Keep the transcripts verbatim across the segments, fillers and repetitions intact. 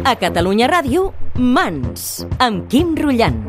A Catalunya Ràdio, Mans, amb Quim Rullant.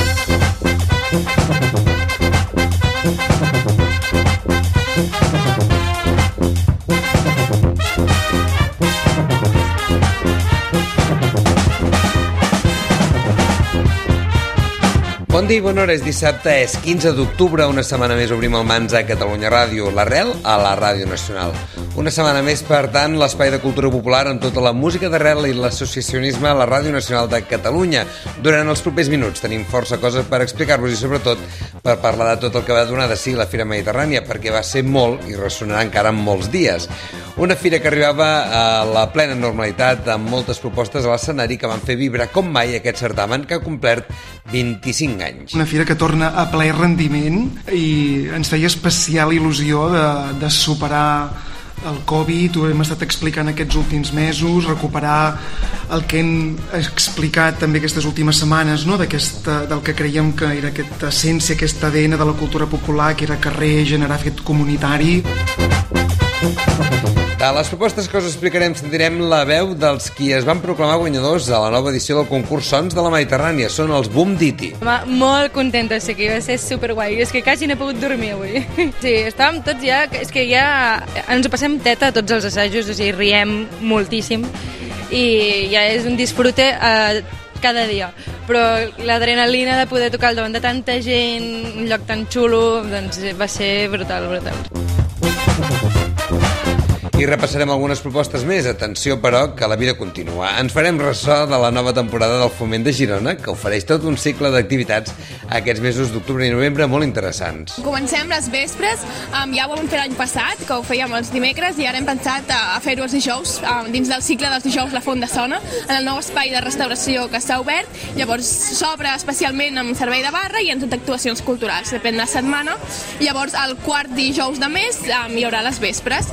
Bon dia i bona hora, és dissabte, és quinze d'octubre, una setmana més obrim el Mans a Catalunya Ràdio, l'arrel a la Ràdio Nacional. Una setmana més, per tant, l'espai de cultura popular amb tota la música d'arrel i l'associacionisme a la Ràdio Nacional de Catalunya. Durant els propers minuts tenim força coses per explicar-vos i sobretot per parlar de tot el que va donar de si la Fira Mediterrània, perquè va ser molt i ressonarà encara en molts dies. Una fira que arribava a la plena normalitat amb moltes propostes a l'escenari que van fer vibrar com mai aquest certamen que ha complert vint-i-cinc anys. Una fira que torna a ple rendiment i ens feia especial il·lusió de, de superar el Covid, ho hem estat explicant aquests últims mesos, recuperar el que hem explicat també aquestes últimes setmanes, no? Del que creiem que era aquesta essència, aquesta A D N de la cultura popular, que era carrer, generar fet comunitari. De les propostes que us explicarem sentirem la veu dels qui es van proclamar guanyadors a la nova edició del concurs Sons de la Mediterrània. Són els Boom Diti. Molt contenta de ser aquí, va ser superguai. És que quasi no he pogut dormir avui. Sí, estàvem tots ja... És que ja ens ho passem teta a tots els assajos, o sigui, riem moltíssim i ja és un disfrute eh, cada dia. Però l'adrenalina de poder tocar al davant de tanta gent, un lloc tan xulo, doncs va ser brutal, brutal. I repassarem algunes propostes més. Atenció, però, que la vida continua. Ens farem ressò de la nova temporada del Foment de Girona, que ofereix tot un cicle d'activitats aquests mesos d'octubre i novembre molt interessants. Comencem les vespres, um, ja ho vam fer l'any passat, que ho fèiem els dimecres, i ara hem pensat a fer-ho els dijous, um, dins del cicle dels dijous La Font de Sona, en el nou espai de restauració que s'ha obert. Llavors s'obre especialment amb servei de barra i amb tot actuacions culturals, depèn de la setmana. Llavors el quart dijous de mes um, hi haurà les vespres.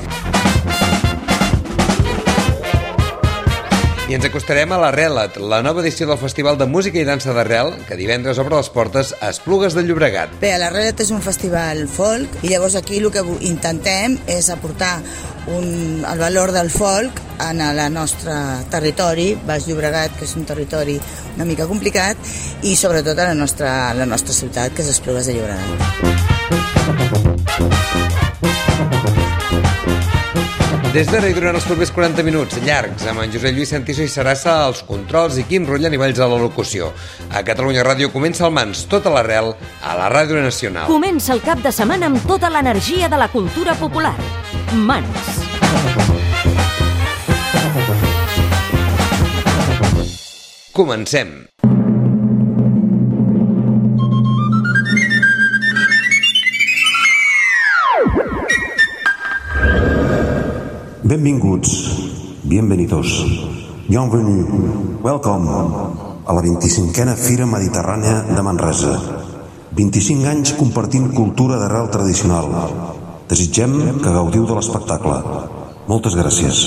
I ens acostarem a l'Arrelat, la nova edició del Festival de Música i Dansa d'Arrel, que divendres obre les portes a Esplugues de Llobregat. Bé, l'Arrelat és un festival folk i llavors aquí el que intentem és aportar un, el valor del folk en el nostre territori, Baix Llobregat, que és un territori una mica complicat, i sobretot a la nostra, a la nostra ciutat, que és Esplugues de Llobregat. Des d'ara i durant els propers quaranta minuts llargs, amb en Josep Lluís Santiso i Sarassa als controls i Quim Rullant i Valls a la locució. A Catalunya Ràdio comença el Mans, tota l'arrel, a la Ràdio Nacional. Comença el cap de setmana amb tota l'energia de la cultura popular. Mans. Comencem. Benvinguts, bienvenidos, bienvenue, welcome a la vint-i-cinquena Fira Mediterrània de Manresa. vint-i-cinc anys compartint cultura d'arrel tradicional. Desitgem que gaudiu de l'espectacle. Moltes gràcies.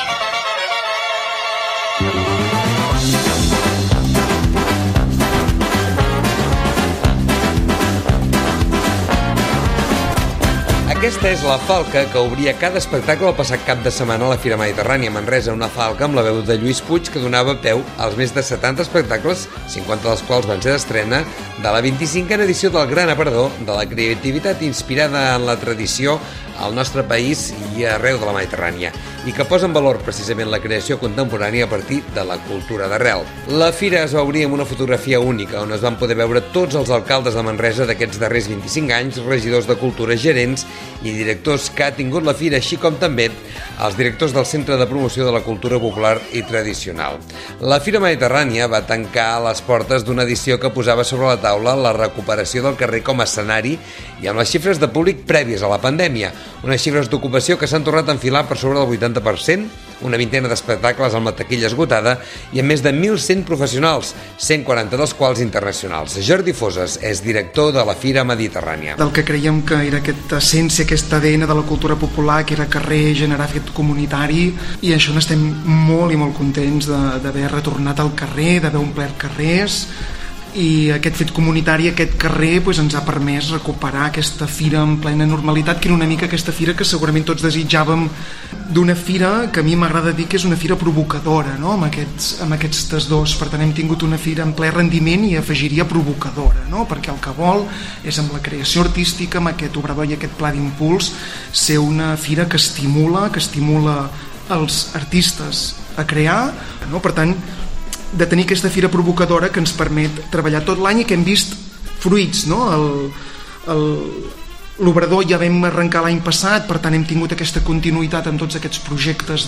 Aquesta és la falca que obria cada espectacle el passat cap de setmana a la Fira Mediterrània a Manresa, una falca amb la veu de Lluís Puig que donava peu als més de setanta espectacles, cinquanta dels quals van ser d'estrena, de la vint-i-cinquena edició del Gran Aparador de la creativitat inspirada en la tradició al nostre país i arreu de la Mediterrània, i que posa en valor precisament la creació contemporània a partir de la cultura d'arrel. La fira es va obrir amb una fotografia única, on es van poder veure tots els alcaldes de Manresa d'aquests darrers vint-i-cinc anys, regidors de cultura, gerents i directors que ha tingut la fira, així com també els directors del Centre de Promoció de la Cultura Popular i Tradicional. La Fira Mediterrània va tancar les portes d'una edició que posava sobre la taula la recuperació del carrer com a escenari i amb les xifres de públic prèvies a la pandèmia, unes xifres d'ocupació que s'han tornat a enfilar per sobre del vuitanta per cent, una vintena d'espectacles amb la taquilla esgotada i amb més de mil cent professionals, cent quaranta dels quals internacionals. Jordi Foses és director de la Fira Mediterrània. Del que creiem que era aquesta essència, aquesta A D N de la cultura popular, que era carrer, generar fet comunitari, i això n'estem molt i molt contents d'haver retornat al carrer, d'haver omplert carrers, i aquest fet comunitari, aquest carrer, doncs, ens ha permès recuperar aquesta fira en plena normalitat, que era una mica aquesta fira que segurament tots desitjàvem, d'una fira que a mi m'agrada dir que és una fira provocadora, no? amb, aquests, amb aquests dos. Per tant, hem tingut una fira en ple rendiment i afegiria provocadora, no? Perquè el que vol és, amb la creació artística, amb aquest obrador i aquest pla d'impuls, ser una fira que estimula, que estimula els artistes a crear, no? Per tant, de tenir aquesta fira provocadora que ens permet treballar tot l'any i que hem vist fruits, no? El, el, l'obrador ja vam arrencar l'any passat, per tant hem tingut aquesta continuïtat amb tots aquests projectes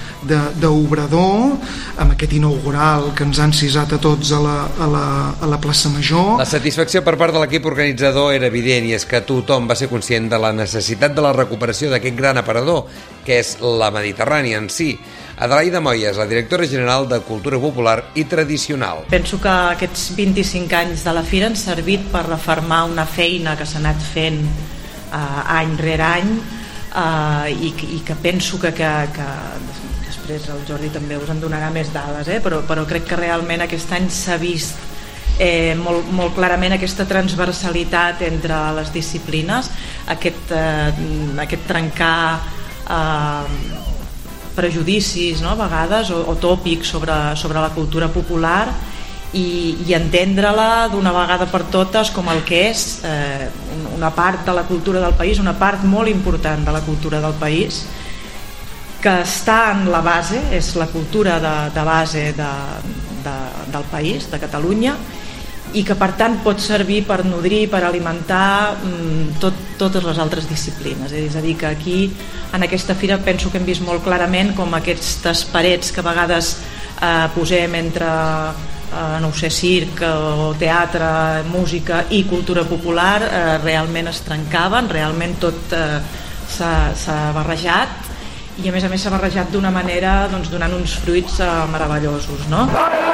d'obrador, amb aquest inaugural que ens han cisat a tots a la, a, la, a la plaça Major. La satisfacció per part de l'equip organitzador era evident, i és que tothom va ser conscient de la necessitat de la recuperació d'aquest gran aparador, que és la Mediterrània en si. Adelaida Moyes, la directora general de Cultura Popular i Tradicional. Penso que aquests vint-i-cinc anys de la fira han servit per refermar una feina que s'ha anat fent eh, any rere any eh, i, i que penso que, que, que després el Jordi també us en donarà més dades, eh? però, però crec que realment aquest any s'ha vist eh, molt, molt clarament aquesta transversalitat entre les disciplines, aquest, eh, aquest trencar eh, prejudicis, no? A vegades, o, o tòpics sobre, sobre la cultura popular i, i entendre-la d'una vegada per totes com el que és eh, una part de la cultura del país, una part molt important de la cultura del país, que està en la base, és la cultura de, de base de, de, del país, de Catalunya, i que per tant pot servir per nodrir, per alimentar tot, totes les altres disciplines. És a dir, que aquí en aquesta fira penso que hem vist molt clarament com aquestes parets que a vegades eh, posem entre eh, no ho sé, circ o teatre, música i cultura popular eh, realment es trencaven, realment tot eh, s'ha barrejat, i a més a més s'ha barrejat d'una manera, doncs, donant uns fruits eh, meravellosos, no?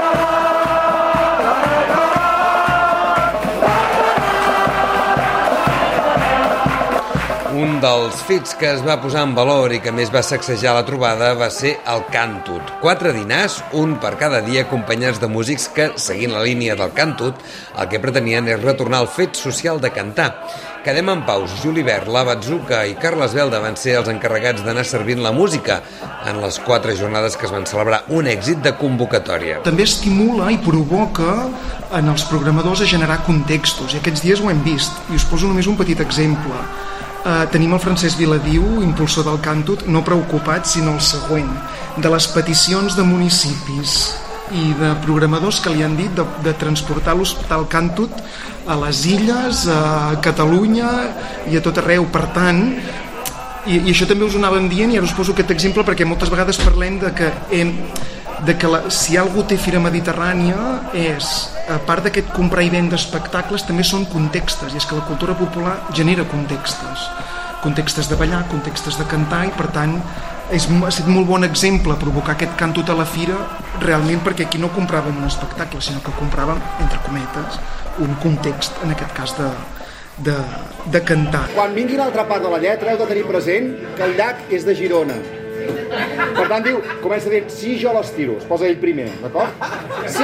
Un dels fets que es va posar en valor i que més va sacsejar la trobada va ser el Cantut. Quatre dinars, un per cada dia, acompanyats de músics que, seguint la línia del Cantut, el que pretenien és retornar al fet social de cantar. Quedem en paus. Juli Berla, Batzuca i Carles Belda van ser els encarregats d'anar servint la música en les quatre jornades que es van celebrar, un èxit de convocatòria. També estimula i provoca en els programadors a generar contextos, i aquests dies ho hem vist, i us poso només un petit exemple. Uh, tenim el Francesc Viladiu, impulsor del Cantut, no preocupat, sinó el següent, de les peticions de municipis i de programadors que li han dit de, de transportar l'Hospital Cantut a les Illes, a Catalunya i a tot arreu. Per tant, i, i això també us ho anàvem dient, i ara us poso aquest exemple perquè moltes vegades parlem de que, hem, de que la, si algú té Fira Mediterrània és, a part d'aquest comprar i vendre espectacles, també són contextes, i és que la cultura popular genera contextes, contextes de ballar, contextes de cantar, i per tant és, ha estat molt bon exemple provocar aquest Cantut a la fira, realment perquè aquí no compràvem un espectacle, sinó que compràvem, entre cometes, un context, en aquest cas de, de, de cantar. Quan vingui l'altra part de la lletra heu de tenir present que el llac és de Girona. Per tant, diu, comença a dir, si jo l'estiro, es posa ell primer, d'acord? Si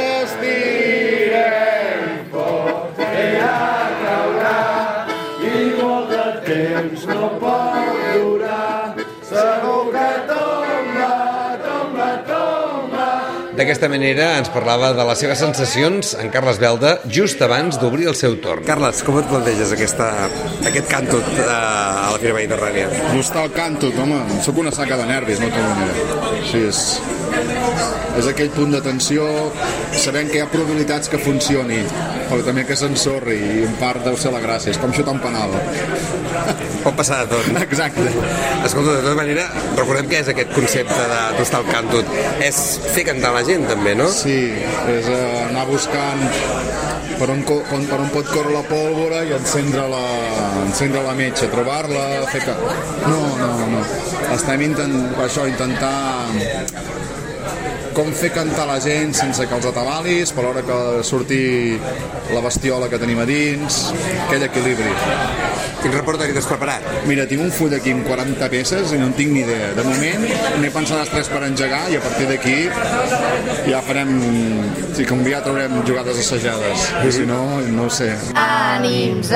estirem fort, ella caurà, i molt de temps no pot durar, segur que tomba, tomba, tomba. D'aquesta manera ens parlava de les seves sensacions en Carles Belda just abans d'obrir el seu torn. Carles, com et planteges aquesta, aquest Cantut a la Fira Mediterrània? No està el Cantut, home, sóc una saca de nervis, no t'ho manera. Així és. És aquell punt de tensió, sabent que hi ha probabilitats que funcioni, però també que s'ensorri, i en part deu ser la gràcia, és com xutar un penal. Pot passar de tot. Exacte. Escolta, de tota manera, recordem que és aquest concepte d'estar al Cantut. És fer cantar la gent, també, no? Sí, és anar buscant per on, per on pot córrer la pólvora i encendre la, encendre la metxa, trobar-la, fer que... No, no, no. Estem intent, això, intentar com fer cantar la gent sense que els atabalis, per l'hora que surti la bestiola que tenim a dins, aquell equilibri. Quin repertori t'has preparat? Mira, tinc un full aquí amb quaranta peces i no en tinc ni idea. De moment n'he pensat les tres per engegar i a partir d'aquí ja farem... Sí, com ja traurem jugades assajades. I si no, no ho sé. Ànims,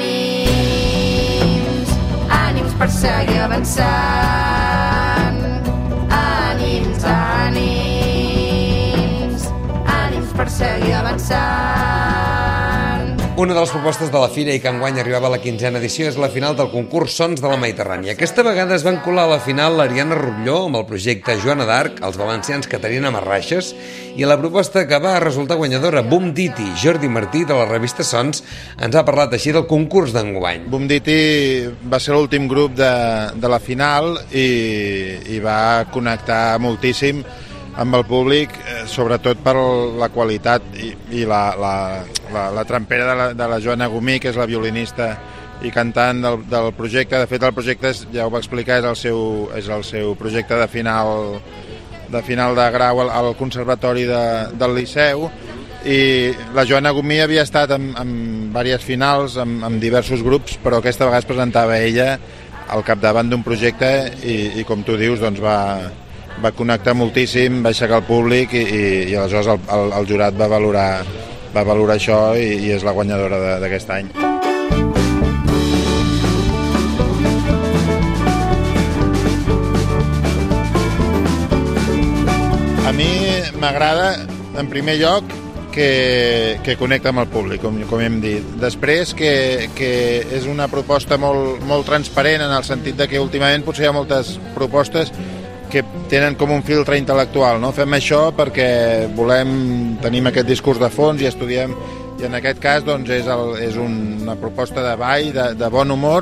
ànims, ànims per seguir avançant. Ànims, ànims, ànims per seguir avançant. Una de les propostes de la fira i que enguany arribava a la quinzena edició és la final del concurs Sons de la Mediterrània. Aquesta vegada es van colar a la final l'Ariana Rutlló amb el projecte Joana d'Arc, els valencians Caterina Marraixes i la proposta que va resultar guanyadora, Boom Diti. Jordi Martí, de la revista Sons, ens ha parlat així del concurs d'enguany. Boom Diti va ser l'últim grup de, de la final i, i va connectar moltíssim amb el públic, eh, sobretot per la qualitat i, i la, la, la, la trampera de la, de la Joana Gomí, que és la violinista i cantant del, del projecte. De fet, el projecte, és, ja ho va explicar, és el seu, és el seu projecte de final de final de grau al, al Conservatori de, del Liceu, i la Joana Gomí havia estat en, en diverses finals, en, en diversos grups, però aquesta vegada es presentava ella al capdavant d'un projecte i, i com tu dius, doncs va... va connectar moltíssim, va aixecar el públic i, i, i aleshores el, el, el jurat va valorar, va valorar això i, i és la guanyadora d'aquest any. A mi m'agrada, en primer lloc, que, que connecta amb el públic, com, com hem dit. Després, que, que és una proposta molt, molt transparent en el sentit de que últimament potser hi ha moltes propostes que tenen com un filtre intel·lectual, no? Fem això perquè volem, tenim aquest discurs de fons i estudiem, i en aquest cas doncs, és, el, és una proposta de ball, de, de bon humor,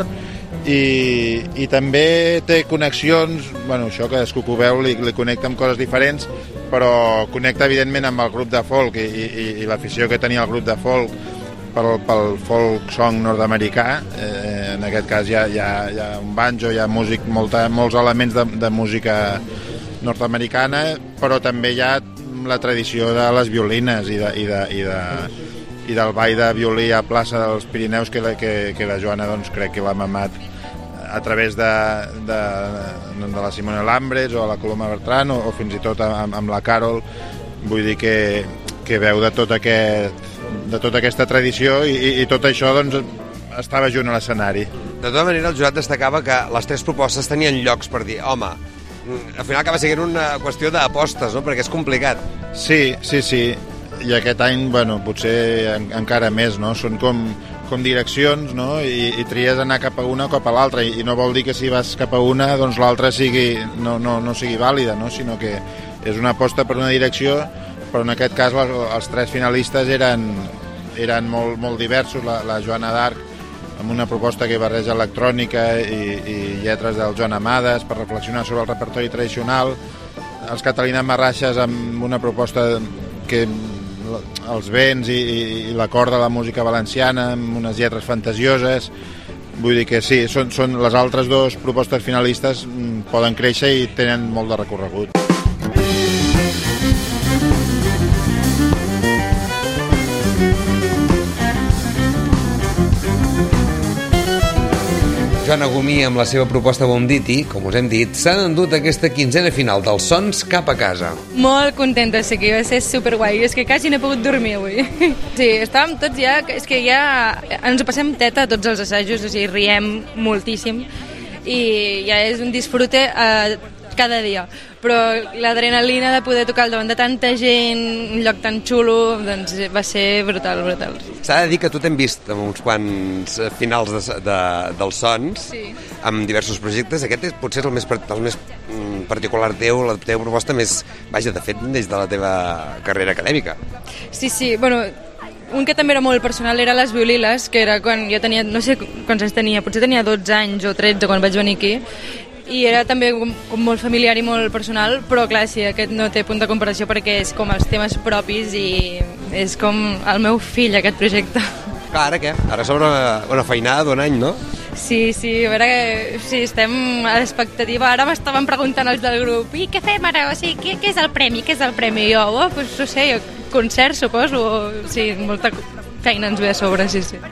i, i també té connexions, bueno, això cadascú que ho veu li, li connecta amb coses diferents, però connecta evidentment amb el grup de folk i, i, i l'afició que tenia el grup de folk pel, pel folk song nord-americà. Eh, en aquest cas hi ha, hi ha, hi ha un banjo, hi ha músic, molta, molts elements de, de música nord-americana, però també hi ha la tradició de les violines i, de, i, de, i, de, i del ball de violí a plaça dels Pirineus que la, que, que la Joana doncs, crec que l'ha mamat a través de, de, de la Simone Lambres o la Coloma Bertran o, o fins i tot amb, amb la Carol. Vull dir que, que veu de tot aquest de tota aquesta tradició i, i, i tot això doncs, estava junt a l'escenari. De tota manera, el jurat destacava que les tres propostes tenien llocs per dir, home, al final acaba sent una qüestió d'apostes, no? Perquè és complicat. Sí, sí, sí. I aquest any, bueno, potser en, encara més, no? Són com, com direccions, no? I, i tries anar cap a una o cap a l'altra, i, i no vol dir que si vas cap a una, doncs l'altra sigui, no, no, no sigui vàlida, no? Sinó que és una aposta per una direcció, però en aquest cas els tres finalistes eren, eren molt, molt diversos. La, la Joana d'Arc amb una proposta que barreja electrònica i, i lletres del Joan Amades per reflexionar sobre el repertori tradicional, els Caterina Marraixes amb una proposta que els vents i, i l'acord de la música valenciana amb unes lletres fantasioses. Vull dir que sí, són, són les altres dues propostes finalistes poden créixer i tenen molt de recorregut. Joana Gomí, amb la seva proposta Boom Diti, com us hem dit, s'han endut aquesta quinzena final dels Sons cap a casa. Molt contenta de ser aquí, va ser superguai. És que quasi no he pogut dormir avui. Sí, estàvem tots ja... És que ja ens ho passem teta a tots els assajos, o sigui, riem moltíssim i ja és un disfrute eh, cada dia. Però l'adrenalina de poder tocar al davant de tanta gent, un lloc tan xulo, doncs va ser brutal, brutal. S'ha de dir que tu t'hem vist en uns quants finals de, de, dels Sons, sí, amb diversos projectes. Aquest és, potser és el més, el més particular teu, la teva proposta més, vaja, de fet, des de la teva carrera acadèmica. Sí, sí, bueno, un que també era molt personal era Les Violiles, que era quan jo tenia, no sé quants anys tenia, potser tenia dotze anys o tretze quan vaig venir aquí, i era també com, com molt familiar i molt personal, però clar, sí, aquest no té punt de comparació perquè és com els temes propis i és com el meu fill, aquest projecte. Clar, ara què? Ara sobre una feinada d'un any, no? Sí, sí, a veure, sí, estem a l'expectativa. Ara m'estaven preguntant els del grup, i què fem ara? O sigui, què, què és el premi? Què és el premi? I jo, oh, pues, no sé, concert, suposo. Sí, molta feina ens ve a sobre, sí, sí.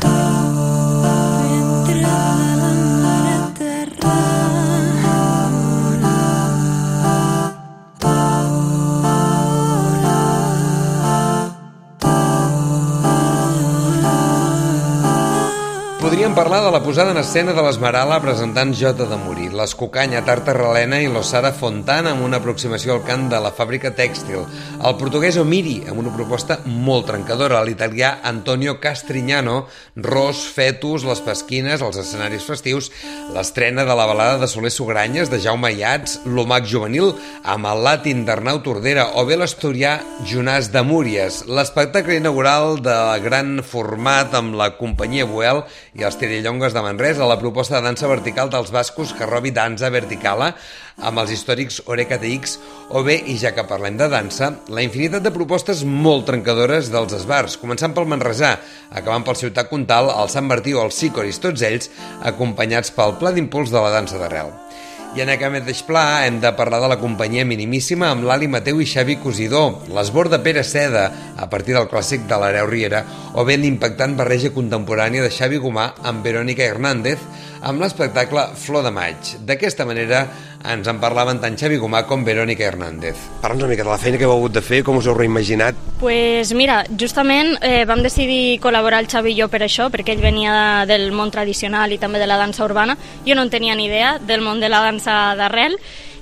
Podríem parlar de la posada en escena de l'Esmerala presentant Jota de Morir, l'Escocanya, Tarta Relena i l'Ossara Fontana amb una aproximació al cant de la fàbrica tèxtil, el portuguès Omiri amb una proposta molt trencadora, l'italià Antonio Castrignano, Ros, Fetus, Les Pasquines, els escenaris festius, l'estrena de la balada de Soler Sugranyes, de Jaume Iats, l'Omac Juvenil amb el Latin d'Arnau Tordera o bé l'asturià Jonàs de Múries, l'espectacle inaugural de gran format amb la companyia Buel i els Tirillongues de Manresa, la proposta de dansa vertical dels bascos Carrobi Danza Verticala amb els històrics Oreca T X o bé, i ja que parlem de dansa, la infinitat de propostes molt trencadores dels esbars, començant pel manresà, acabant pel Ciutat Comtal, el Sant Martí o els Sicoris, tots ells acompanyats pel pla d'impuls de la dansa d'arrel. I en aquest mateix pla hem de parlar de la companyia Minimíssima amb l'Ali Mateu i Xavi Cosidó, l'esbord de Pere Seda a partir del clàssic de l'Hereu Riera o bé l'impactant barreja contemporània de Xavi Gomà amb Verónica Hernández amb l'espectacle Flor de Maig. D'aquesta manera ens en parlaven tant Xavi Gomà com Verónica Hernández. Parla'ns una mica de la feina que heu hagut de fer, com us heu reimaginat. Pues mira, justament eh, vam decidir col·laborar el Xavi i jo per això, perquè ell venia del món tradicional i també de la dansa urbana. Jo no en tenia ni idea del món de la dansa d'arrel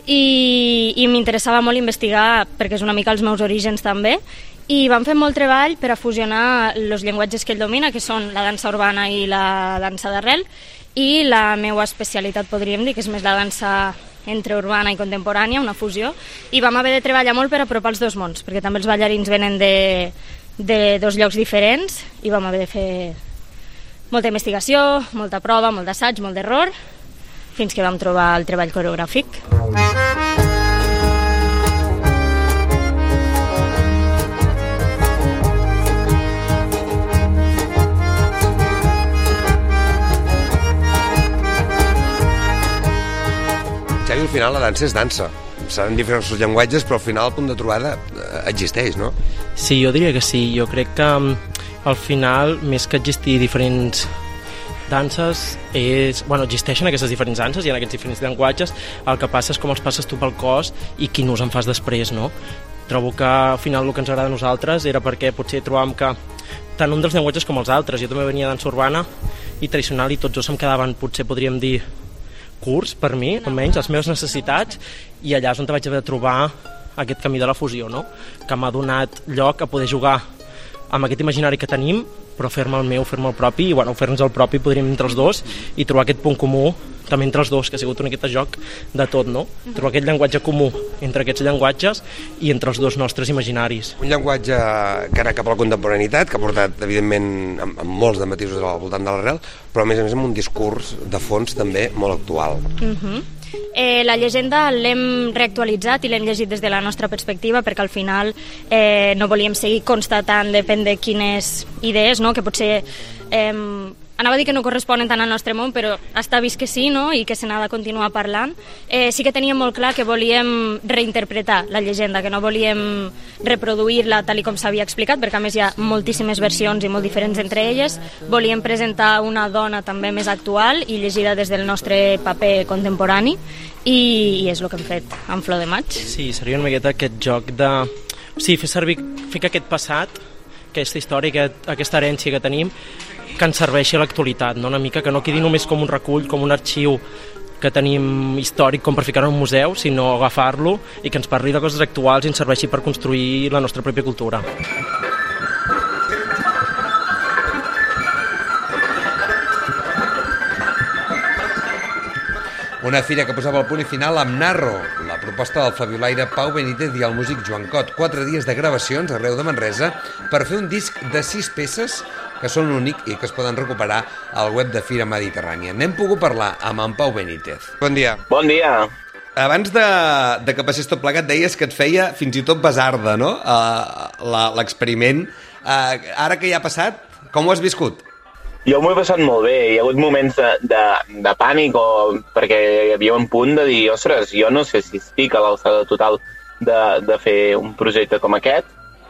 i, i m'interessava molt investigar, perquè és una mica els meus orígens també, i vam fer molt treball per a fusionar els llenguatges que ell domina, que són la dansa urbana i la dansa d'arrel, i la meva especialitat, podríem dir, que és més la dansa entre urbana i contemporània, una fusió, i vam haver de treballar molt per apropar els dos mons, perquè també els ballarins venen de, de dos llocs diferents i vam haver de fer molta investigació, molta prova, molt d'assaig, molt d'error, fins que vam trobar el treball coreogràfic. Xavi, al final la dansa és dansa. Seran diferents llenguatges, però al final el punt de trobada existeix, no? Sí, jo diria que sí. Jo crec que al final, més que existir diferents danses, és, bueno, existeixen aquestes diferents danses i en aquests diferents llenguatges, el que passa és com els passes tu pel cos i quin ús en fas després, no? Trobo que al final el que ens agrada a nosaltres era perquè potser trobàvem que tant un dels llenguatges com els altres, jo també venia de dansa urbana i tradicional i tots dos em quedaven, potser podríem dir, curts per mi, almenys, les meves necessitats, i allà és on vaig haver de trobar aquest camí de la fusió, no? Que m'ha donat lloc a poder jugar amb aquest imaginari que tenim, però fer-me el meu, fer-me el propi, i bueno, fer-nos el propi podríem entre els dos i trobar aquest punt comú també entre els dos, que ha sigut un aquest joc de tot, no? Trobar aquest llenguatge comú entre aquests llenguatges i entre els dos nostres imaginaris. Un llenguatge que era cap a la contemporaneitat, que ha portat, evidentment, amb, amb molts de matisos al voltant de l'arrel, però a més a més amb un discurs de fons també molt actual. Uh-huh. Eh, la llegenda l'hem reactualitzat i l'hem llegit des de la nostra perspectiva perquè al final eh, no volíem seguir constatant depèn de quines idees, no? Que potser eh, anava a dir que no corresponen tant al nostre món, però està vist que sí, no? I que se n'ha de continuar parlant. Eh, sí que teníem molt clar que volíem reinterpretar la llegenda, que no volíem reproduir-la tal i com s'havia explicat, perquè a més hi ha moltíssimes versions i molt diferents entre elles. Volíem presentar una dona també més actual i llegida des del nostre paper contemporani, i, i és el que hem fet amb Flor de Maig. Sí, seria una miqueta aquest joc de... Sí, fer servir, fer que aquest passat, aquesta història, aquest, aquesta herència que tenim, que ens serveixi a l'actualitat, no? Una mica que no quedi només com un recull, com un arxiu que tenim històric com per ficar-ho en un museu, sinó agafar-lo i que ens parli de coses actuals i ens serveixi per construir la nostra pròpia cultura. Una fira que posava el punt i final amb Narro, la proposta del flabiolaire Pau Benítez i el músic Joan Cot. Quatre dies de gravacions arreu de Manresa per fer un disc de sis peces que són únic i que es poden recuperar al web de Fira Mediterrània. N'hem pogut parlar amb en Pau Benítez. Bon dia. Bon dia. Abans de, de que passés tot plegat, deies que et feia fins i tot basarda, no?, uh, l'experiment. Uh, ara que ja ha passat, com ho has viscut? Jo m'ho he passat molt bé, hi ha hagut moments de, de, de pànic o perquè hi havia un punt de dir, ostres, jo no sé si estic a l'alçada total de, de fer un projecte com aquest,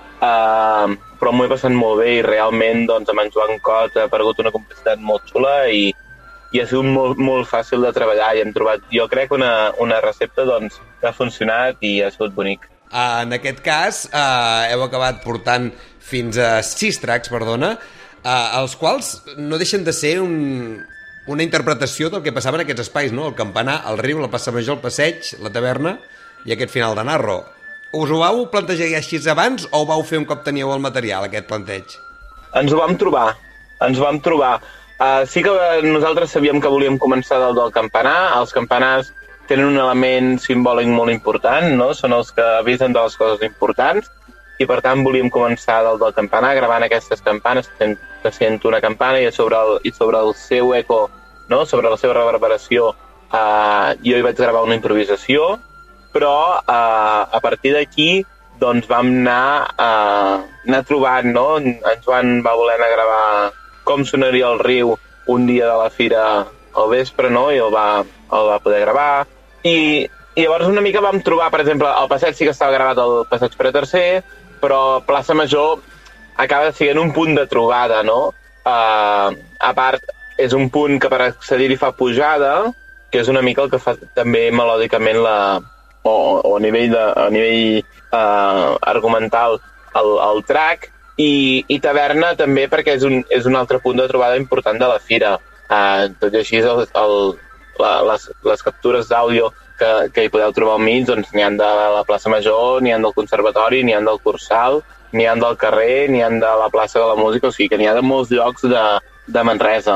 uh, però m'ho he passat molt bé i realment doncs, amb en Joan Cot ha aparegut una complicitat molt xula i, i ha sigut molt, molt fàcil de treballar i hem trobat, jo crec, una, una recepta doncs, que ha funcionat i ha sigut bonic. Uh, en aquest cas, uh, heu acabat portant fins a sis tracks, perdona, Uh, els quals no deixen de ser un, una interpretació del que passava en aquests espais, no? El campanar, el riu, la plaça Major, el passeig, la taverna i aquest final de Narro. Us ho vau plantejar així abans o ho vau fer un cop teníeu el material, aquest planteig? Ens ho vam trobar, ens ho vam trobar. Uh, sí que nosaltres sabíem que volíem començar del del campanar. Els campanars tenen un element simbòlic molt important, no? Són els que avisen de les coses importants. I per tant volíem començar del, del campanar gravant aquestes campanes, que sent una campana i sobre el, i sobre el seu eco, no? Sobre la seva reverberació, eh, jo hi vaig gravar una improvisació, però eh, a partir d'aquí doncs vam anar, eh, anar trobant, no? En Joan va voler anar a gravar com sonaria el riu un dia de la fira al vespre, no? I el va, el va poder gravar. I, i llavors una mica vam trobar, per exemple, el passeig sí que estava gravat al passeig Pere tercer, però plaça Major acaba sent un punt de trobada, no? Uh, a part, és un punt que per accedir-hi fa pujada, que és una mica el que fa també melòdicament la, o, o a nivell, de, a nivell uh, argumental el, el track, i, i taverna també perquè és un, és un altre punt de trobada important de la fira. Uh, tot i així, el, el, la, les, les captures d'àudio que, que hi podeu trobar al mig, doncs n'hi ha de la plaça Major, n'hi ha del Conservatori, n'hi ha del Cursal, n'hi ha del carrer, n'hi ha de la plaça de la Música, o sigui que n'hi ha de molts llocs de, de Manresa.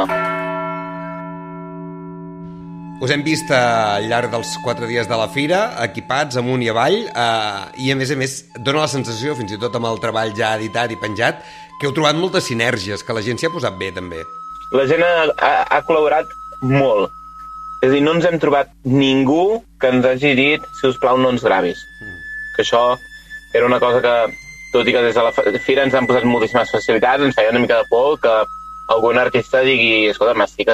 Us hem vist al llarg dels quatre dies de la fira, equipats amunt i avall, eh, i a més a més dona la sensació, fins i tot amb el treball ja editat i penjat, que heu trobat moltes sinergies, que la gent s'hi ha posat bé també. La gent ha, ha, ha col·laborat molt. És a dir, no ens hem trobat ningú que ens hagi dit, si us plau, no ens gravis. Mm. Que això era una cosa que, tot i que des de la fira ens han posat moltíssimes facilitats, ens feia una mica de por que algun artista digui, escolta, m'estic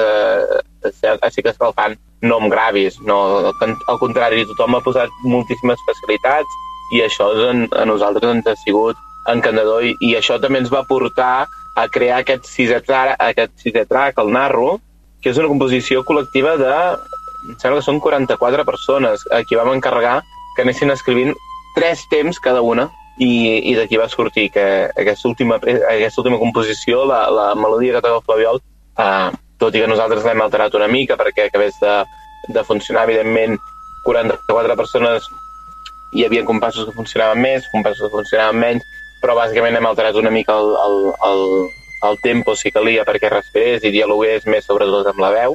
escalfant, no em gravis. No, al contrari, tothom ha posat moltíssimes facilitats i això a nosaltres ens ha sigut encantador i, i això també ens va portar a crear aquest sisè track, aquest sisè track, el Narro, que és una composició col·lectiva de, em sembla que són quaranta-quatre persones, a qui vam encarregar que anessin escrivint tres temps cada una, i, i d'aquí va sortir que aquesta última, aquesta última composició, la, la melodia que toca el Flabiol, eh, tot i que nosaltres l'hem alterat una mica perquè acabés de, de funcionar, evidentment, quaranta-quatre persones, hi havia compassos que funcionaven més, compassos que funcionaven menys, però bàsicament hem alterat una mica el, el, el, el tempo si calia perquè respirés i dialogués més sobretot amb la veu.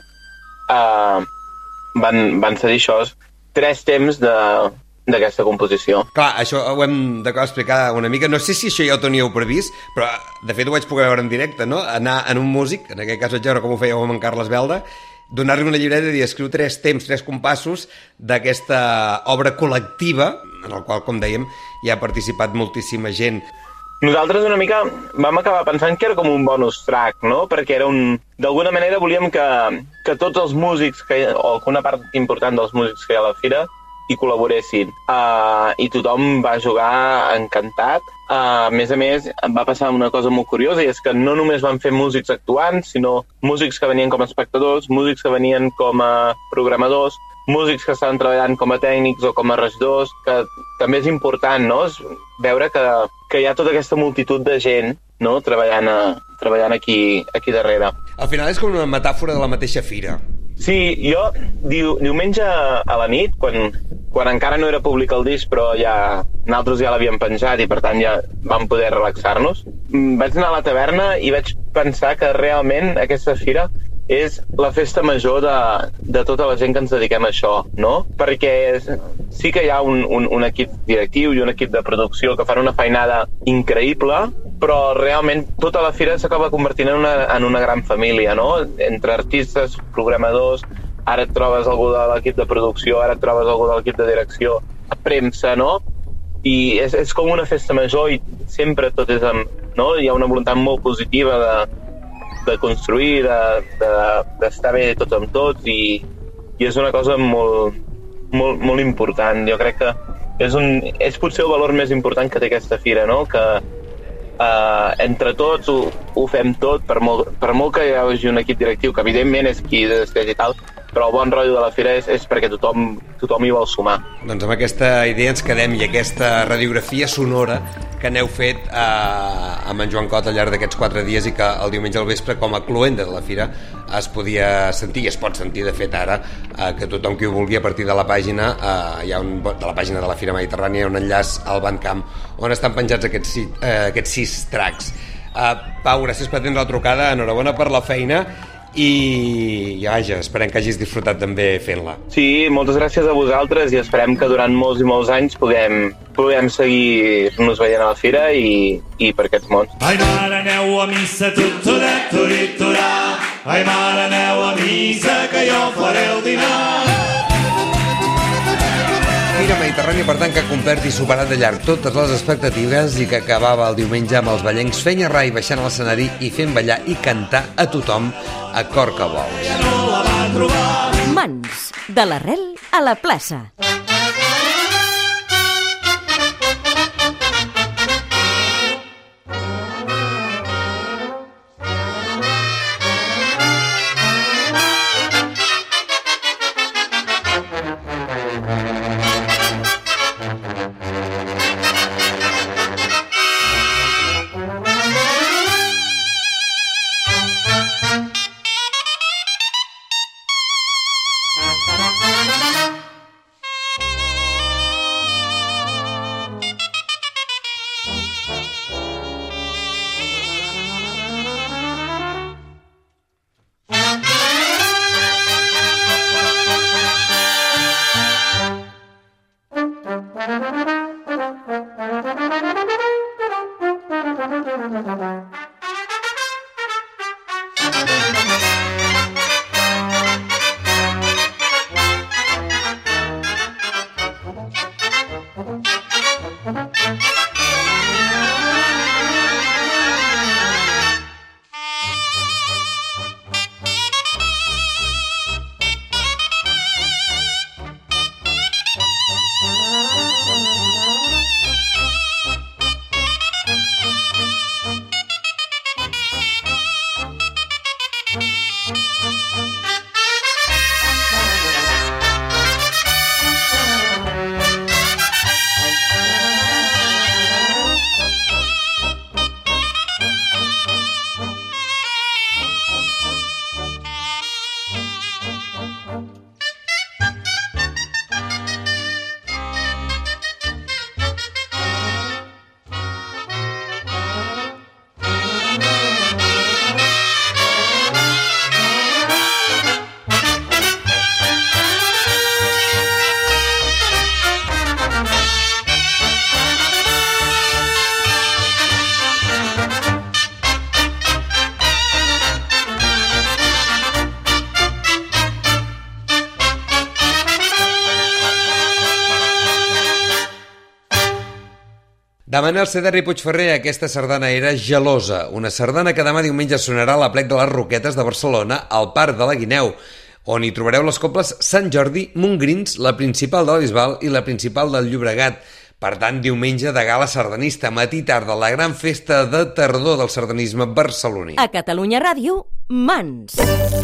Uh, van, van cedir això tres temps d'aquesta composició. Clar, això ho hem d'explicar una mica. No sé si això ja ho teníeu previst, però de fet ho vaig poder veure en directe, no? Anar en un músic, en aquest cas vaig veure com ho fèieu amb en Carles Belda, donar-li una llibreta i dir, escriu tres temps, tres compassos d'aquesta obra col·lectiva, en el qual, com dèiem, hi ha participat moltíssima gent. Nosaltres una mica vam acabar pensant que era com un bonus track, no? Perquè era un... D'alguna manera volíem que, que tots els músics, que, o que una part important dels músics que hi ha a la fira, hi col·laboressin. Uh, I tothom va jugar encantat. Uh, a més a més, va passar una cosa molt curiosa, i és que no només van fer músics actuants, sinó músics que venien com a espectadors, músics que venien com a programadors, músics que estaven treballant com a tècnics o com a regidors, que també és important, no? És veure que, que hi ha tota aquesta multitud de gent, no? treballant, a, treballant aquí, aquí darrere. Al final és com una metàfora de la mateixa fira. Sí, jo diu, diumenge a la nit, quan, quan encara no era públic el disc, però ja nosaltres ja l'havíem penjat i per tant ja vam poder relaxar-nos, vaig anar a la taverna i vaig pensar que realment aquesta fira és la festa major de, de tota la gent que ens dediquem a això, no? Perquè sí que hi ha un, un, un equip directiu i un equip de producció que fan una feinada increïble, però realment tota la fira s'acaba convertint en una, en una gran família, no? Entre artistes, programadors, ara et trobes algú de l'equip de producció, ara et trobes algú de l'equip de direcció, a premsa, no? I és, és com una festa major i sempre tot és amb... No? Hi ha una voluntat molt positiva de de construir, d'estar de, de, bé tots amb tots, i, i és una cosa molt, molt, molt important. Jo crec que és, un, és potser el valor més important que té aquesta fira, no? Que Uh, entre tots ho, ho fem tot, per molt, per molt que hi hagi un equip directiu que evidentment és qui decideix i tal, però el bon rotllo de la fira és, és perquè tothom, tothom hi vol sumar. Doncs amb aquesta idea ens quedem, i aquesta radiografia sonora que n'heu fet eh, amb en Joan Cot al llarg d'aquests quatre dies, i que el diumenge al vespre, com a cloenda de la fira, es podia sentir, i es pot sentir de fet ara, eh, que tothom qui ho vulgui, a partir de la pàgina eh, hi ha un, de la pàgina de la Fira Mediterrània, hi ha un enllaç al Bandcamp on estan penjats aquests, eh, aquests sis tracks. eh, Pau, gràcies per atendre la trucada, enhorabona per la feina, i ja, vaja, esperem que hagis disfrutat també fent-la. Sí, moltes gràcies a vosaltres, i esperem que durant molts i molts anys puguem, puguem seguir-nos veient a la fira i, i per aquests mons. Ai, mare, aneu a missa, tuturat, turiturà. Ai, mare, aneu a missa, que jo faré el dinar. Fira Mediterrània, per tant, que ha complert i superat de llarg totes les expectatives, i que acabava el diumenge amb els ballencs fent rai, baixant a l'escenari i fent ballar i cantar a tothom a cor que vols. Mans, de l'arrel a la plaça. De Manel Ceder i Puigferrer, aquesta sardana era Gelosa, una sardana que demà diumenge sonarà a la Plec de les Roquetes de Barcelona, al Parc de la Guineu, on hi trobareu les cobles Sant Jordi, Montgrins, la principal de la Bisbal i la principal del Llobregat. Per tant, diumenge de gala sardanista, matí i tarda, la gran festa de tardor del sardanisme barceloní. A Catalunya Ràdio, Mans.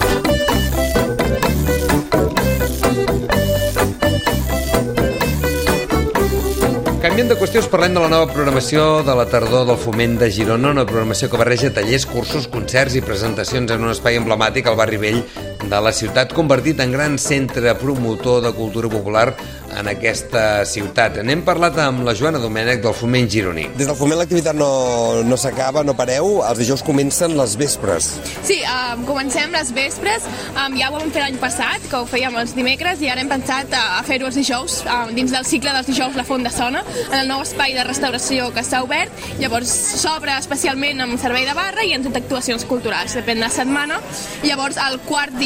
Canviant de qüestions, parlem de la nova programació de la tardor del Foment de Girona, una programació que barreja tallers, cursos, concerts i presentacions en un espai emblemàtic al barri vell de la ciutat, convertit en gran centre promotor de cultura popular en aquesta ciutat. N'hem parlat amb la Joana Domènech del Foment gironí. Des del Foment l'activitat no, no s'acaba, no pareu, els dijous comencen les vespres. Sí, um, comencem les vespres, um, ja ho vam fer l'any passat, que ho fèiem els dimecres, i ara hem pensat a, a fer-ho els dijous, um, dins del cicle dels dijous La Font de Sona, en el nou espai de restauració que s'ha obert. Llavors s'obre especialment amb servei de barra i en tot actuacions culturals, depèn de la setmana. Llavors el quart dijous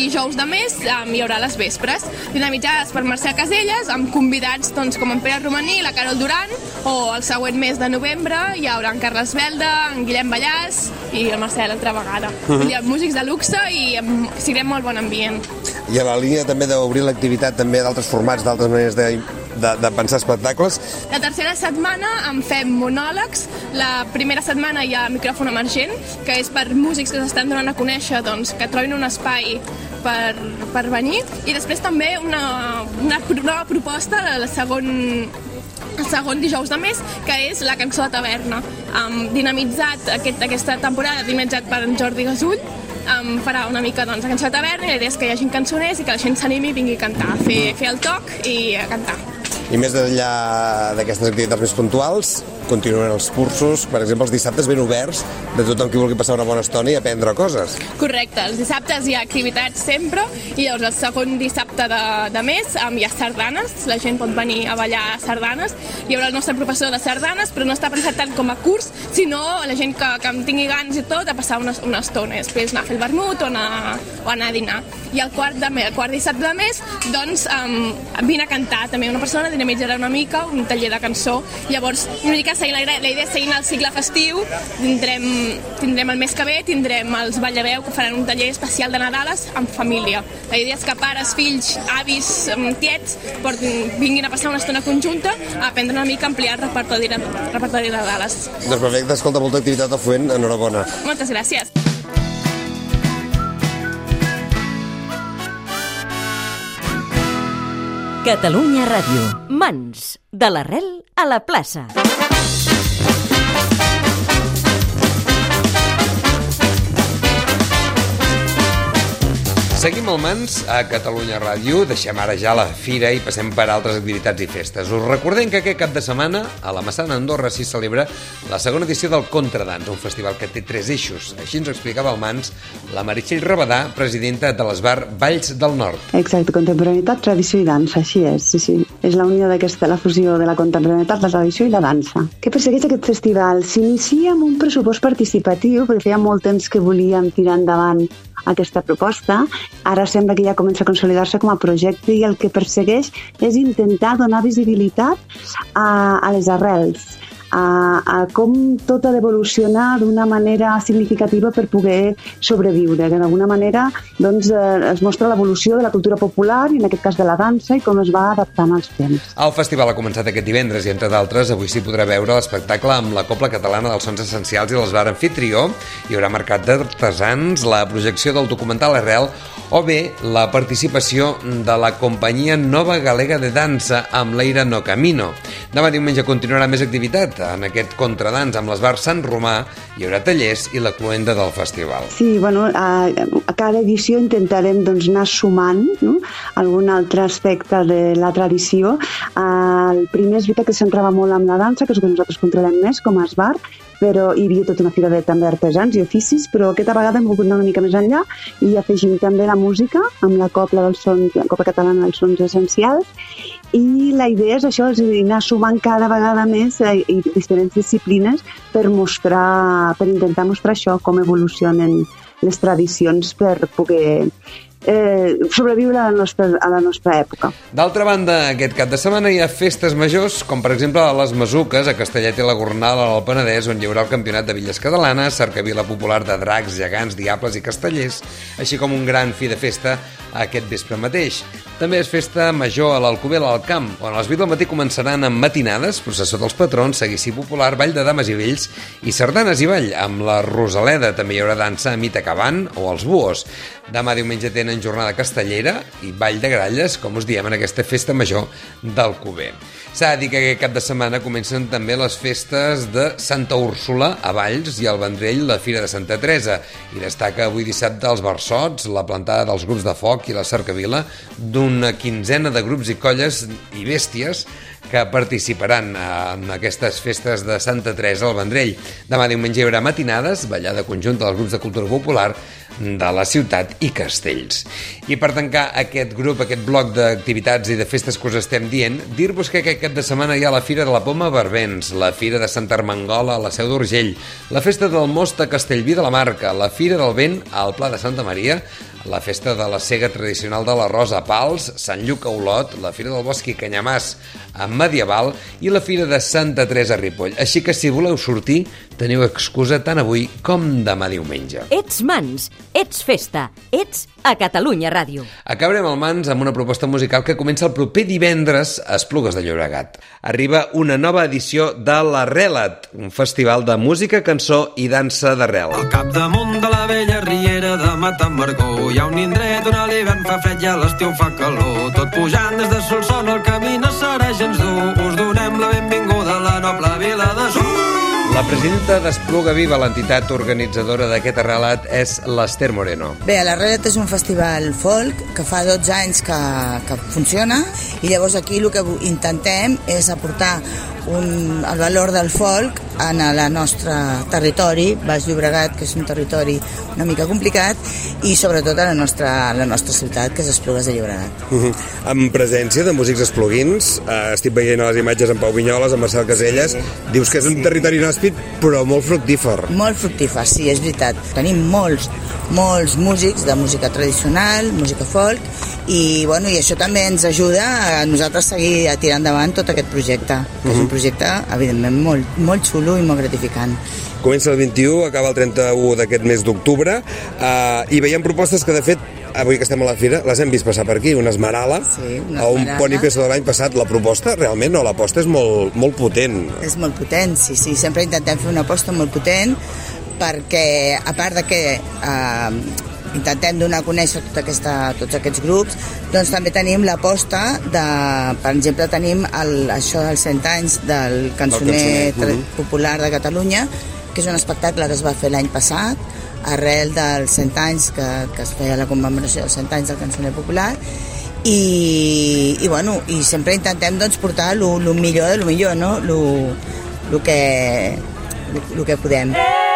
dijous de mes um, hi haurà les vespres, dinamitzades per Marcel Caselles, amb convidats doncs, com en Pere Romaní, la Carol Duran, o el següent mes de novembre hi haurà en Carles Belda, en Guillem Ballàs i el Marcel altra vegada. Uh-huh. Hi ha músics de luxe i seguirem molt bon ambient. I a la línia també d'obrir l'activitat també d'altres formats, d'altres maneres de De, de pensar espectacles. La tercera setmana en fem monòlegs. La primera setmana hi ha micròfon emergent, que és per músics que s'estan donant a conèixer, doncs, que trobin un espai per, per venir. I després també una, una nova proposta, el segon, el segon dijous de mes, que és la cançó de taverna. Um, dinamitzat aquest, aquesta temporada, dinamitzat per en Jordi Gasull, Um, farà una mica doncs, la cançó de taverna, i la idea és que hi hagi cançoners i que la gent s'animi i vingui a cantar, fer, fer el toc i a cantar. I més enllà d'aquestes activitats més puntuals, continuen els cursos, per exemple, els dissabtes ben oberts de tothom qui vulgui passar una bona estona i aprendre coses. Correcte, els dissabtes hi ha activitats sempre, i llavors el segon dissabte de, de mes um, hi ha sardanes, la gent pot venir a ballar sardanes, hi haurà el nostre professor de sardanes, però no està pensat tant com a curs, sinó la gent que, que en tingui ganes i tot a passar una, una estona, i després anar a fer el vermut o anar, o anar a dinar. I el quart, de, el quart dissabte de mes, doncs, um, vine a cantar també una persona, dinamitzarà una mica, un taller de cançó, llavors una mica seguint la, la idea és seguint el cicle festiu, tindrem, tindrem el mes que ve, tindrem els Ballaveu, que faran un taller especial de Nadales en família. La idea és que pares, fills, avis, tiets, portin, vinguin a passar una estona conjunta a aprendre una mica a ampliar el repertori, el repertori de Nadales. Doncs perfecte, escolta, molta activitat al Foent, enhorabona. Moltes gràcies. Catalunya Ràdio. Mans, de l'arrel a la plaça. Seguim al Mans a Catalunya Ràdio, deixem ara ja la fira i passem per altres activitats i festes. Us recordem que aquest cap de setmana a la Massana Andorra s'hi celebra la segona edició del Contradans, un festival que té tres eixos. Així ens ho explicava al Mans la Meritxell Rabadà, presidenta de l'Esbar Valls del Nord. Exacte, contemporaneïtat, tradició i dansa, així és, sí, sí. És la unió d'aquesta, la fusió de la contemporaneïtat, la tradició i la dansa. Què persegueix aquest festival? S'inicia amb un pressupost participatiu, perquè feia molt temps que volíem tirar endavant aquesta proposta. Ara sembla que ja comença a consolidar-se com a projecte i el que persegueix és intentar donar visibilitat a, a les arrels, a, a com tot ha d'evolucionar d'una manera significativa per poder sobreviure, que d'alguna manera doncs, eh, es mostra l'evolució de la cultura popular i en aquest cas de la dansa i com es va adaptant als temps. El festival ha començat aquest divendres i entre d'altres avui s'hi podrà veure l'espectacle amb la Cobla Catalana dels Sons Essencials i l'Esbar Amfitrió. Hi haurà mercat d'artesans, la projecció del documental Arrel o bé la participació de la companyia Nova Galega de Dansa amb l'Eira No Camino. Demà diumenge continuarà més activitat. En aquest Contradans amb l'Esbar Sant Romà hi haurà tallers i la cloenda del festival. Sí, bueno, a, a cada edició intentarem doncs, anar sumant, no?, algun altre aspecte de la tradició. El primer és veritat que s'entrava molt amb la dansa, que és el que nosaltres controlem més com a Esbar, però hi havia tota una fira de, també artesans i oficis, però aquesta vegada hem volgut anar una mica més enllà i afegim també la música amb la Cobla, dels sons, la Cobla Catalana dels Sons Essencials, i la idea és això, és anar sumant cada vegada més eh, i diferents disciplines per mostrar, per intentar mostrar això, com evolucionen les tradicions per poder eh, sobreviure a la, nostra, a la nostra època. D'altra banda, aquest cap de setmana hi ha festes majors, com per exemple a les Masuques, a Castellet i la Gornal, al Penedès, on hi haurà el Campionat de Villes Catalanes, cercavila popular de dracs, gegants, diables i castellers, així com un gran fi de festa aquest vespre mateix. També és festa major a l'Alcover al Camp, on a les vuit del matí començaran amb matinades, processó dels patrons, seguici popular, ball de dames i vells i sardanes i ball. Amb la Rosaleda també hi haurà dansa a Mitacabant o els Buos. Demà diumenge tenen jornada castellera i ball de gralles, com us diem, en aquesta festa major d'Alcover. S'ha de dir que aquest cap de setmana comencen també les festes de Santa Úrsula a Valls i al Vendrell la Fira de Santa Teresa. I destaca avui dissabte els barçots, la plantada dels grups de foc i la cercavila d'una quinzena de grups i colles i bèsties que participaran en aquestes festes de Santa Teresa al Vendrell. Demà diumenge hi haurà matinades, ballada conjunta dels grups de cultura popular de la ciutat i castells. I per tancar aquest grup, aquest bloc d'activitats i de festes que us estem dient, dir-vos que aquest cap de setmana hi ha la Fira de la Poma a Barbens, la Fira de Santa Armengola a la Seu d'Urgell, la Festa del Most a Castellví de la Marca, la Fira del Vent al Pla de Santa Maria, la festa de la sega tradicional de l'arròs a Pals, Sant Lluc a Olot, la Fira del Bosc i Canyamàs a Medieval i la Fira de Santa Teresa a Ripoll. Així que si voleu sortir, teniu excusa tant avui com demà diumenge. Ets Mans, ets festa, ets a Catalunya Ràdio. Acabarem el Mans amb una proposta musical que comença el proper divendres a Esplugues de Llobregat. Arriba una nova edició de l'Arrelat, un festival de música, cançó i dansa d'arrel. Al capdamunt de la vella riera de Matamargó hi ha un indret on a l'hivern fa fred i a l'estiu fa calor. Tot pujant des de Solsona el camí no serà gens dur. Us donem la benvinguda a la noble vila de Sur. La presidenta d'Espluga Viva, l'entitat organitzadora d'aquest arrelat, és l'Ester Moreno. Bé, l'Arrelat és un festival folk que fa dotze anys que, que funciona i llavors aquí el que intentem és aportar un, el valor del folk en el nostre territori, Baix Llobregat, que és un territori una mica complicat, i sobretot a la nostra, a la nostra ciutat, que és Esplugues de Llobregat. Uh -huh. Amb presència de músics espluguins, eh, estic veient a les imatges en Pau Vinyoles, en Marcel Caselles, sí, dius que és un sí. territori inhòspit, però molt fructífer. Molt fructífer, sí, és veritat. Tenim molts, molts músics de música tradicional, música folk, i, bueno, i això també ens ajuda a nosaltres seguir a tirar endavant tot aquest projecte, que uh -huh. és un projecte, evidentment, molt, molt xulo i molt gratificant. Comença el vint-i-u, acaba el trenta-u d'aquest mes d'octubre, eh, i veiem propostes que, de fet, avui que estem a la fira, les hem vist passar per aquí, una esmerala, sí, una o un poni peso de l'any passat. La proposta, realment, no, l'aposta és molt, molt potent. És molt potent, sí, sí, sempre intentem fer una aposta molt potent, perquè, a part de que eh, intentem donar a conèixer tota aquesta, tots aquests grups, doncs també tenim l'aposta de, per exemple, tenim el, això dels cent anys del cançoner, cançoner. Uh -huh. popular de Catalunya, que és un espectacle que es va fer l'any passat, arrel dels cent anys que, que es feia la commemoració dels cent anys del cançoner popular, i, i, bueno, i sempre intentem doncs, portar el millor de lo millor, no? Lo, lo, que, lo, lo que podem.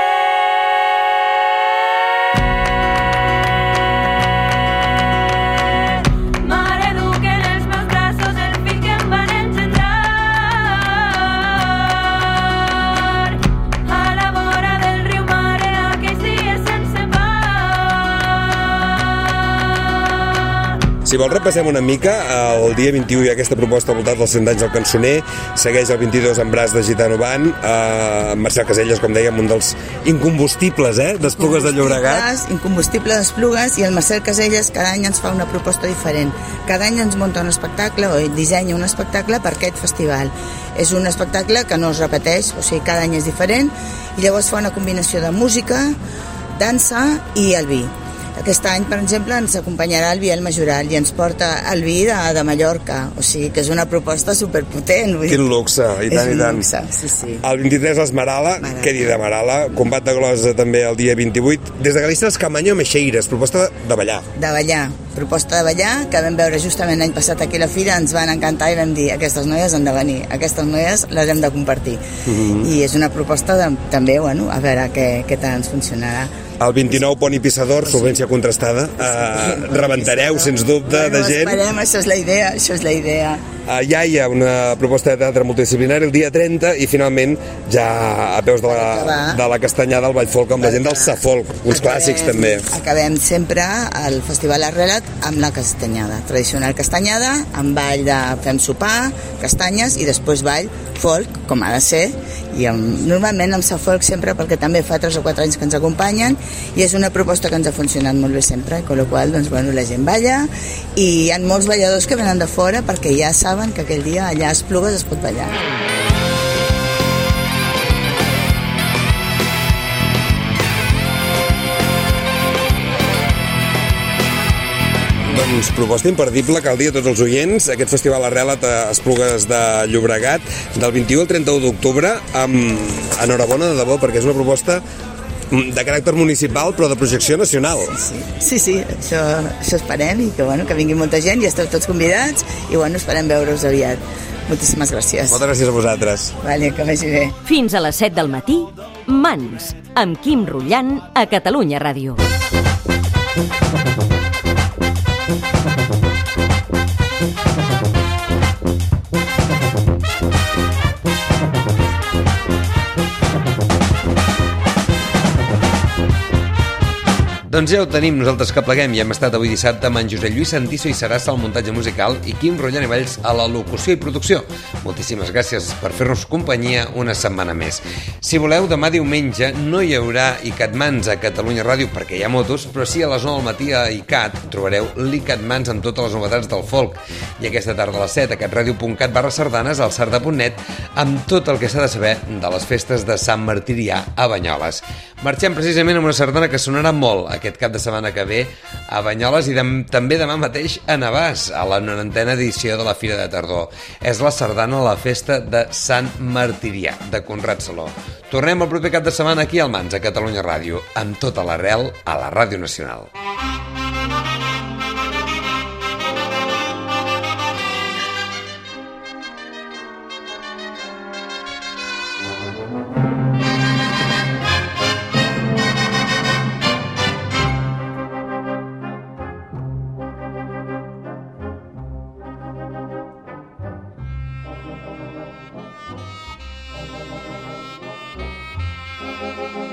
Si vols, repassem una mica. El dia vint-i-u hi ha aquesta proposta al voltant dels cent anys del cançoner, segueix el vint-i-dos en Braç de Gitano Band, eh, Marcel Caselles, com dèiem, un dels incombustibles, eh, d'Esplugues de Llobregat. Incombustible d'Esplugues, i el Marcel Caselles cada any ens fa una proposta diferent. Cada any ens munta un espectacle o dissenya un espectacle per aquest festival. És un espectacle que no es repeteix, o sigui, cada any és diferent, i llavors fa una combinació de música, dansa i el vi. Aquest any, per exemple, ens acompanyarà el Biel Majoral i ens porta el vi de, de Mallorca, o sigui que és una proposta superpotent. Quin luxe, i tant, és i tant. Luxe, sí, sí. El vint-i-tres l'Esmerala, què dir de Marala, combat de glosa també el dia vint-i-vuit. Des de Galícia, Escamanyo, Meixeires, proposta de ballar. De ballar, proposta de ballar, que vam veure justament l'any passat aquí a la fira, ens van encantar i vam dir, aquestes noies han de venir, aquestes noies les hem de compartir. Uh-huh. I és una proposta de, també, bueno, a veure què, què tant ens funcionarà. El vint-i-nou Poni Pissador, solvència contrastada. Uh, rebentareu, sens dubte, bueno, de gent. Esperem, això és la idea, això és la idea. Uh, ja hi ha una proposta de teatre multidisciplinari el dia trenta i finalment ja a peus de la, de la castanyada al Vallfolk amb la gent del Safolk, uns acabem, clàssics també. Acabem sempre el Festival Arrelat amb la castanyada, tradicional castanyada, amb ball de fem sopar, castanyes i després ball folk, com ha de ser, i amb, normalment amb Safolk sempre, perquè també fa tres o quatre anys que ens acompanyen, i és una proposta que ens ha funcionat molt bé sempre, i amb la qual doncs, bueno, la gent balla, i hi ha molts balladors que venen de fora perquè ja saben que aquell dia allà a Esplugues es pot ballar. Doncs proposta imperdible, cal dir a tots els oients, aquest festival Arrelat a Esplugues de Llobregat, del vint-i-u al trenta-u d'octubre, amb enhorabona de debò, perquè és una proposta de caràcter municipal, però de projecció nacional. Sí, sí, sí, això, això esperem, i que, bueno, que vingui molta gent, i esteu tots convidats, i bueno, esperem veure-us aviat. Moltíssimes gràcies. Moltes gràcies a vosaltres. Vale, que vagi bé. Fins a les set del matí, Mans, amb Quim Rullant, a Catalunya Ràdio. Doncs ja ho tenim, nosaltres que pleguem i hem estat avui dissabte amb en Josep Lluís Santiso i Sarassa al muntatge musical i Quim Rollán i Valls a la locució i producció. Moltíssimes gràcies per fer-nos companyia una setmana més. Si voleu, demà diumenge no hi haurà ICATMans a Catalunya Ràdio perquè hi ha motos, però sí a les nou del matí a ICAT trobareu l'ICATMans amb totes les novetats del folk. I aquesta tarda a les set a catradio.cat barra sardanes al sarda punt net amb tot el que s'ha de saber de les festes de Sant Martirià a Banyoles. Marxem precisament amb una sardana que sonarà molt aquest cap de setmana que ve a Banyoles i dem, també demà mateix a Navàs, a la norantena edició de la Fira de Tardor. És la sardana a la festa de Sant Martirià, de Conrad Saló. Tornem el proper cap de setmana aquí al Mans, a Catalunya Ràdio, amb tota l'arrel a la Ràdio Nacional. Thank you.